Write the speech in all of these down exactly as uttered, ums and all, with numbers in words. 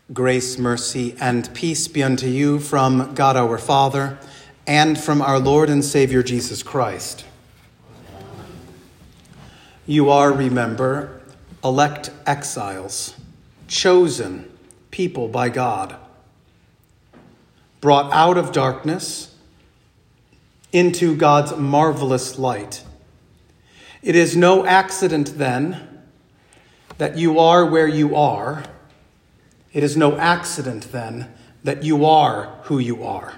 Grace, mercy, and peace be unto you from God our Father and from our Lord and Savior Jesus Christ. You are, remember, elect exiles, chosen people by God, brought out of darkness into God's marvelous light. It is no accident, then, that you are where you are. It is no accident, then, that you are who you are.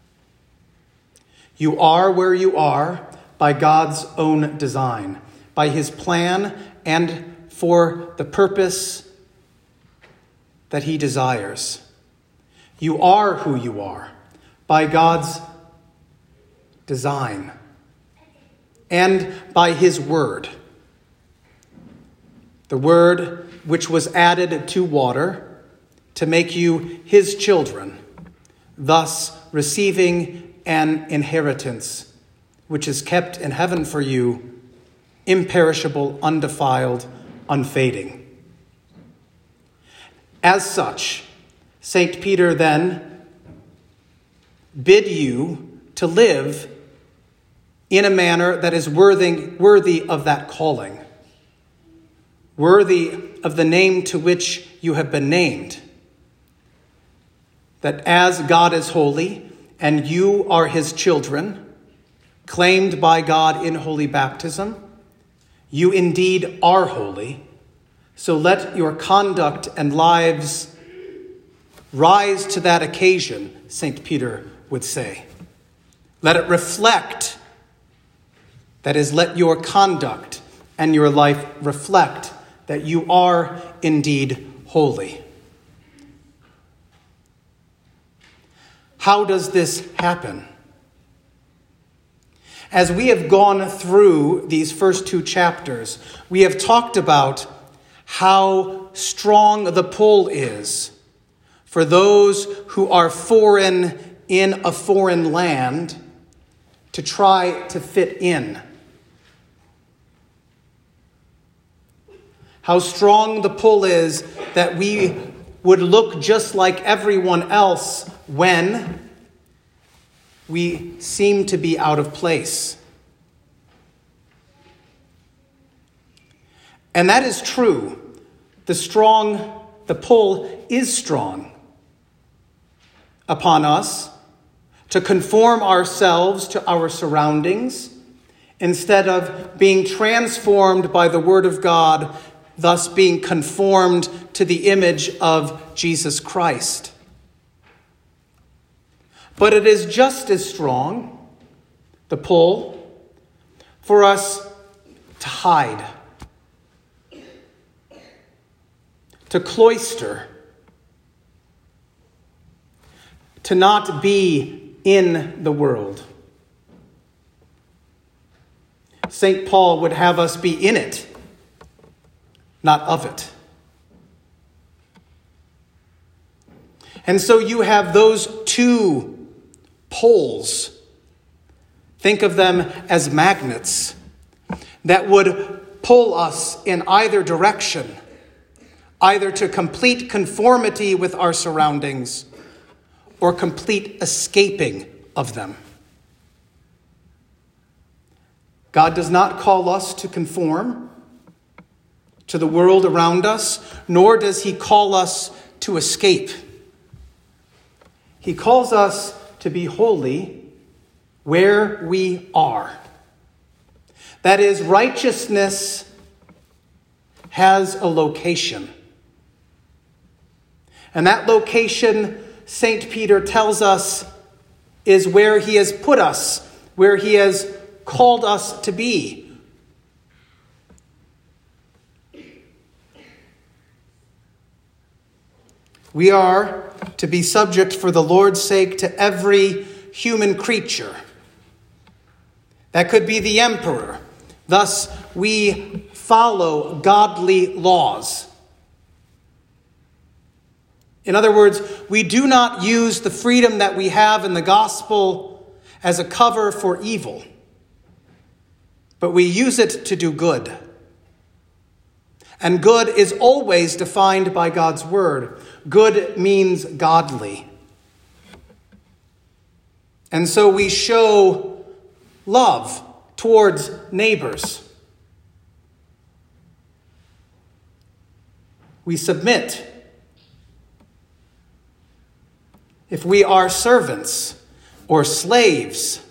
You are where you are by God's own design, by his plan and for the purpose that he desires. You are who you are by God's design and by his word. The word which was added to water to make you his children, thus receiving an inheritance which is kept in heaven for you, imperishable, undefiled, unfading. As such, Saint Peter then bid you to live in a manner that is worthy, worthy of that calling, worthy of the name to which you have been named. That as God is holy and you are his children, claimed by God in holy baptism, you indeed are holy. So let your conduct and lives rise to that occasion, Saint Peter would say. Let it reflect, that is, let your conduct and your life reflect that you are indeed holy. How does this happen? As we have gone through these first two chapters, we have talked about how strong the pull is for those who are foreign in a foreign land to try to fit in. How strong the pull is that we would look just like everyone else when we seem to be out of place. And that is true. The strong, the pull is strong upon us to conform ourselves to our surroundings instead of being transformed by the Word of God, thus being conformed to the image of Jesus Christ. But it is just as strong, the pull, for us to hide, to cloister, to not be in the world. Saint Paul would have us be in it, not of it. And so you have those two poles. Think of them as magnets that would pull us in either direction, either to complete conformity with our surroundings or complete escaping of them. God does not call us to conform to the world around us, nor does he call us to escape. He calls us to be holy where we are. That is, righteousness has a location. And that location, Saint Peter tells us, is where he has put us, where he has called us to be. We are to be subject for the Lord's sake to every human creature. That could be the emperor. Thus, we follow godly laws. In other words, we do not use the freedom that we have in the gospel as a cover for evil, but we use it to do good. And good is always defined by God's word. Good means godly. And so we show love towards neighbors. We submit. If we are servants or slaves,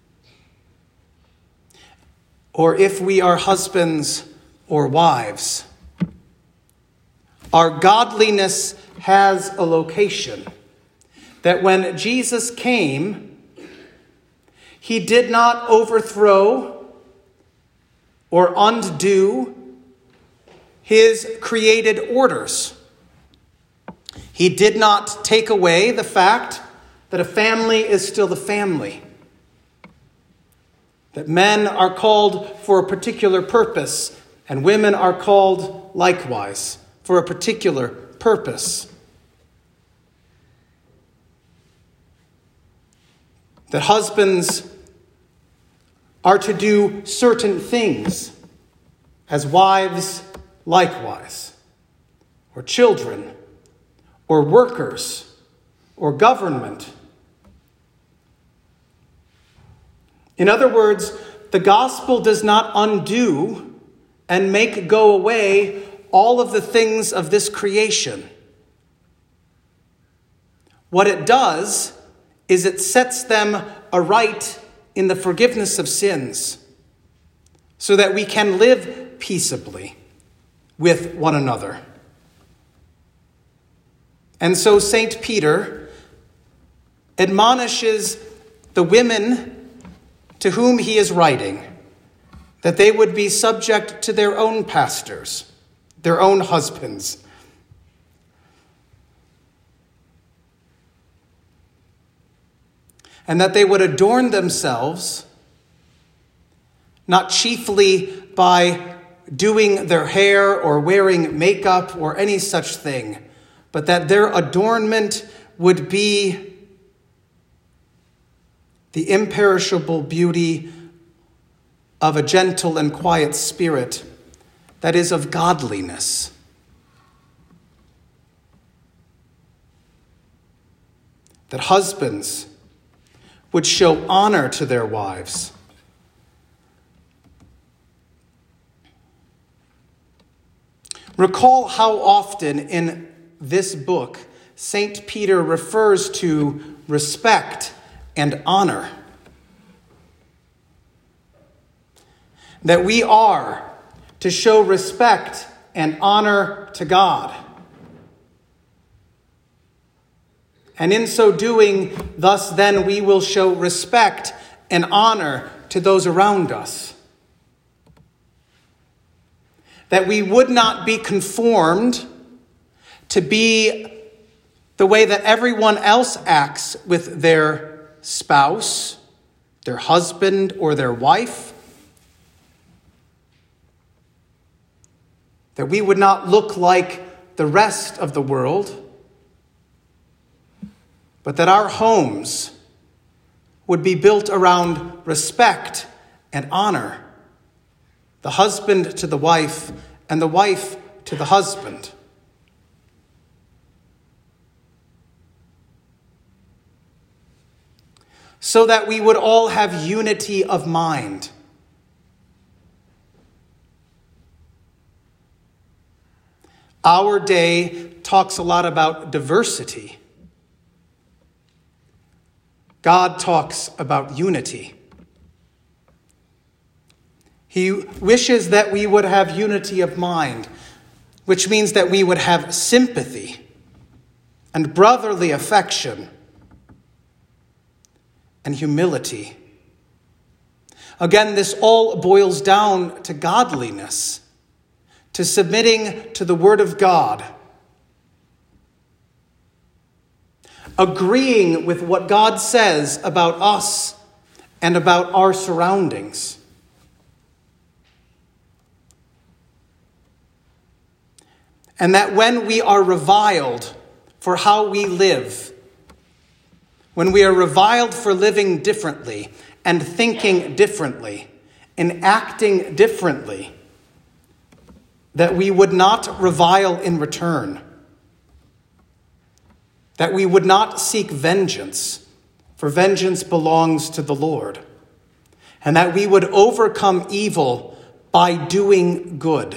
or if we are husbands or wives, our godliness has a location. That when Jesus came, he did not overthrow or undo his created orders. He did not take away the fact that a family is still a family. That men are called for a particular purpose, and women are called likewise for a particular purpose. That husbands are to do certain things, as wives likewise, or children, or workers, or government. In other words, the gospel does not undo and make go away all of the things of this creation. What it does is it sets them aright in the forgiveness of sins so that we can live peaceably with one another. And so Saint Peter admonishes the women to whom he is writing that they would be subject to their own pastors, their own husbands. And that they would adorn themselves not chiefly by doing their hair or wearing makeup or any such thing, but that their adornment would be the imperishable beauty of a gentle and quiet spirit that is of godliness. That husbands would show honor to their wives. Recall how often in this book Saint Peter refers to respect and honor. That we are to show respect and honor to God. And in so doing, thus then we will show respect and honor to those around us. That we would not be conformed to be the way that everyone else acts with their spouse, their husband, or their wife. That we would not look like the rest of the world, but that our homes would be built around respect and honor, the husband to the wife and the wife to the husband. So that we would all have unity of mind. Our day talks a lot about diversity. God talks about unity. He wishes that we would have unity of mind, which means that we would have sympathy and brotherly affection and humility. Again, this all boils down to godliness, to submitting to the word of God, agreeing with what God says about us and about our surroundings. And that when we are reviled for how we live, when we are reviled for living differently and thinking differently and acting differently, that we would not revile in return, that we would not seek vengeance, for vengeance belongs to the Lord, and that we would overcome evil by doing good,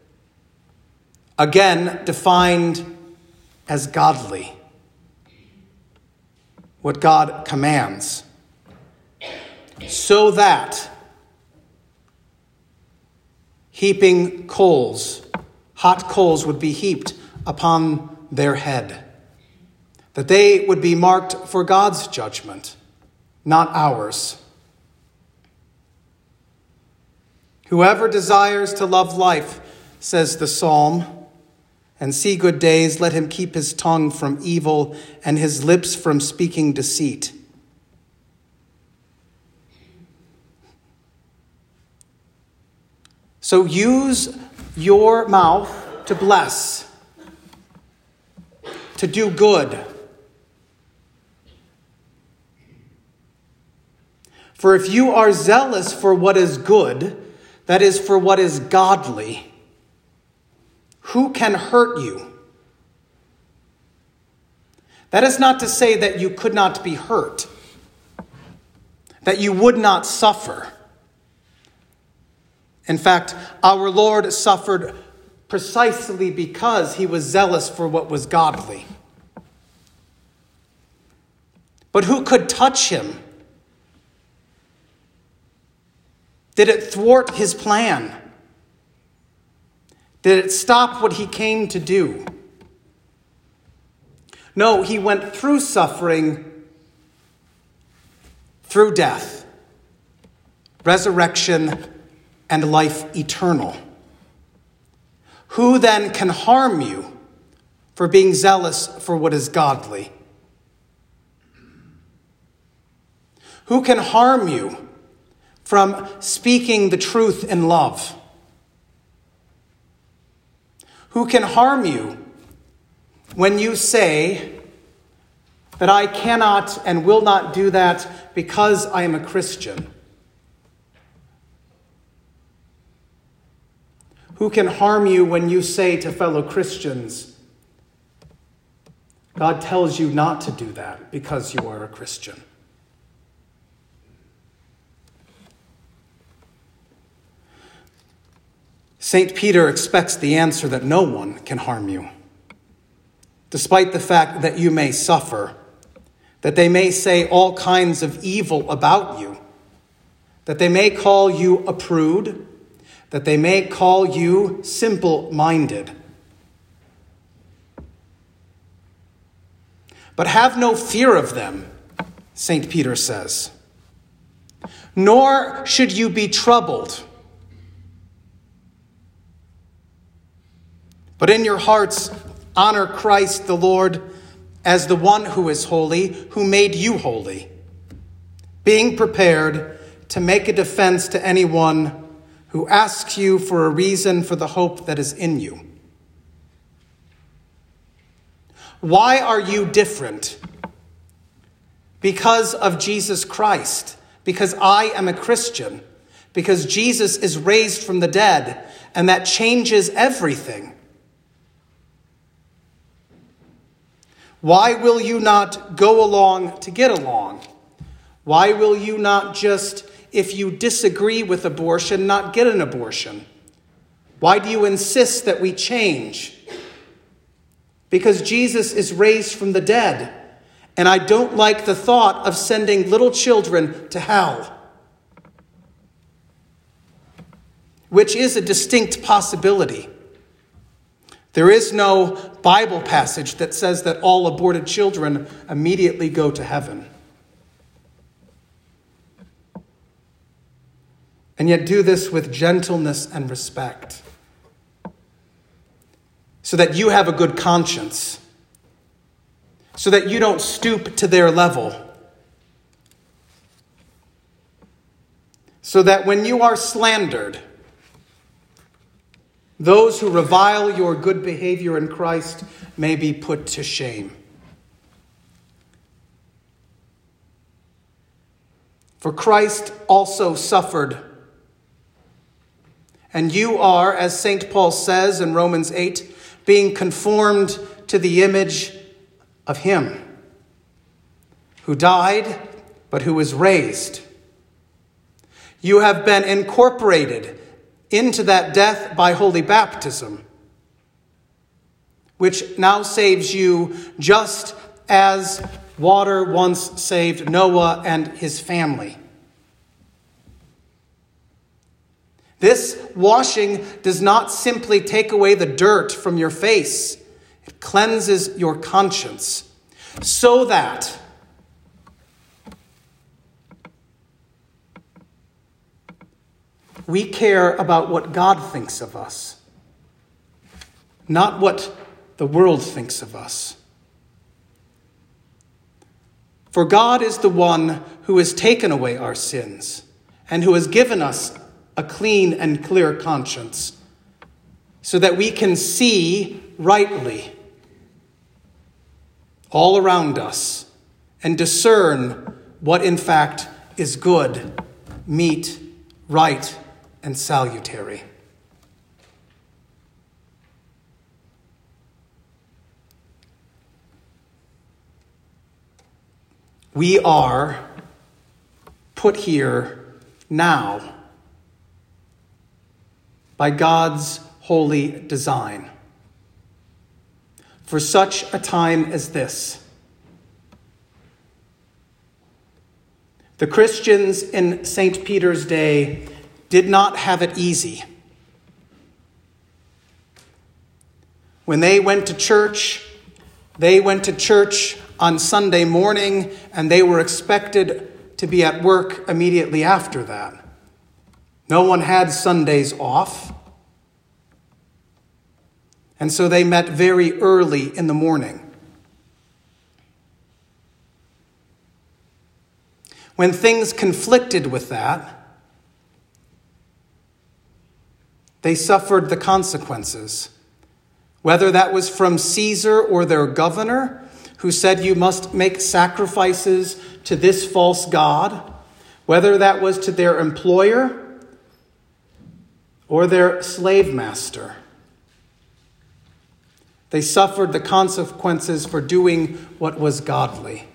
again defined as godly, what God commands, so that heaping coals, hot coals would be heaped upon their head, that they would be marked for God's judgment, not ours. Whoever desires to love life, says the psalm, and see good days, let him keep his tongue from evil and his lips from speaking deceit. So use your mouth to bless, to do good. For if you are zealous for what is good, that is, for what is godly, who can hurt you? That is not to say that you could not be hurt, that you would not suffer. In fact, our Lord suffered precisely because he was zealous for what was godly. But who could touch him? Did it thwart his plan? Did it stop what he came to do? No, he went through suffering, through death, resurrection, and life eternal. Who then can harm you for being zealous for what is godly? Who can harm you from speaking the truth in love? Who can harm you when you say that I cannot and will not do that because I am a Christian? Who can harm you when you say to fellow Christians, God tells you not to do that because you are a Christian? Saint Peter expects the answer that no one can harm you, despite the fact that you may suffer, that they may say all kinds of evil about you, that they may call you a prude, that they may call you simple-minded. But have no fear of them, Saint Peter says, nor should you be troubled. But in your hearts, honor Christ the Lord as the one who is holy, who made you holy, being prepared to make a defense to anyone who asks you for a reason for the hope that is in you. Why are you different? Because of Jesus Christ, because I am a Christian, because Jesus is raised from the dead, and that changes everything. Why will you not go along to get along? Why will you not just, if you disagree with abortion, not get an abortion? Why do you insist that we change? Because Jesus is raised from the dead, and I don't like the thought of sending little children to hell, which is a distinct possibility. There is no Bible passage that says that all aborted children immediately go to heaven. And yet do this with gentleness and respect, so that you have a good conscience, so that you don't stoop to their level, so that when you are slandered, those who revile your good behavior in Christ may be put to shame. For Christ also suffered And you are, as Saint Paul says in Romans eight, being conformed to the image of him who died, but who was raised. You have been incorporated into that death by holy baptism, which now saves you just as water once saved Noah and his family. This washing does not simply take away the dirt from your face. It cleanses your conscience so that we care about what God thinks of us, not what the world thinks of us. For God is the one who has taken away our sins and who has given us a clean and clear conscience so that we can see rightly all around us and discern what in fact is good, meet, right, and salutary. We are put here now by God's holy design for such a time as this. The Christians in Saint Peter's day did not have it easy. When they went to church, they went to church on Sunday morning, and they were expected to be at work immediately after that. No one had Sundays off. And so they met very early in the morning. When things conflicted with that, they suffered the consequences. Whether that was from Caesar or their governor, who said you must make sacrifices to this false god, whether that was to their employer or their slave master. They suffered the consequences for doing what was godly.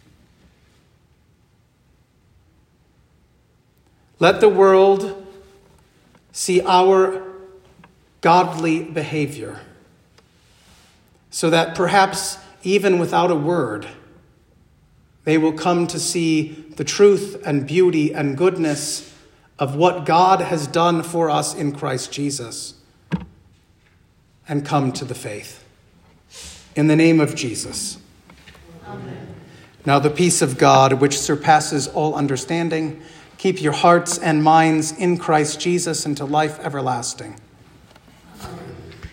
Let the world see our godly behavior, so that perhaps even without a word, they will come to see the truth and beauty and goodness of what God has done for us in Christ Jesus and come to the faith. In the name of Jesus. Amen. Now the peace of God, which surpasses all understanding, keep your hearts and minds in Christ Jesus unto life everlasting.